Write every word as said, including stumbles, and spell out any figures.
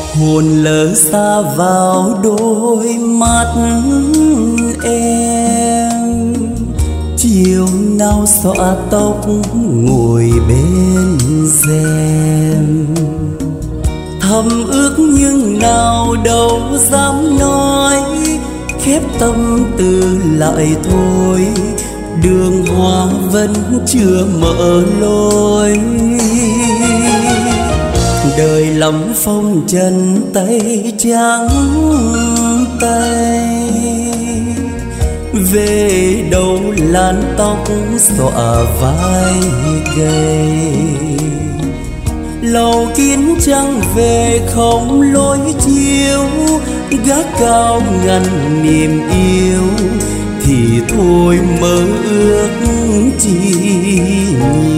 Hồn lỡ xa vào đôi mắt em, chiều nào xõa tóc ngồi bên rèm. Thầm ước nhưng nào đâu dám nói, khép tâm tư lại thôi, đường hoa vẫn chưa mở lối. Đời lắm phong trần tay trắng tay, về đâu làn tóc xõa vai gầy. Lầu kín trăng về không lối chiếu, gác cao ngăn niềm yêu, thì thôi mơ ước chi nhiều.